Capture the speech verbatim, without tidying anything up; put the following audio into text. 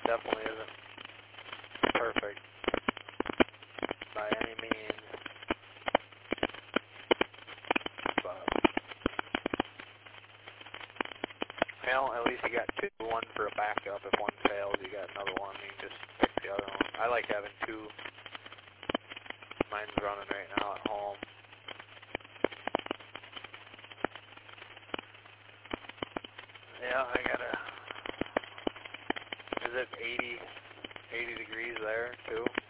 definitely isn't perfect by any means. But, well, at least you got two, one for a backup. If one fails, you got another one. You can just pick the other one. I like having two. Mine's running right now at home. Yeah, I gotta. Is it eighty, eighty degrees there too?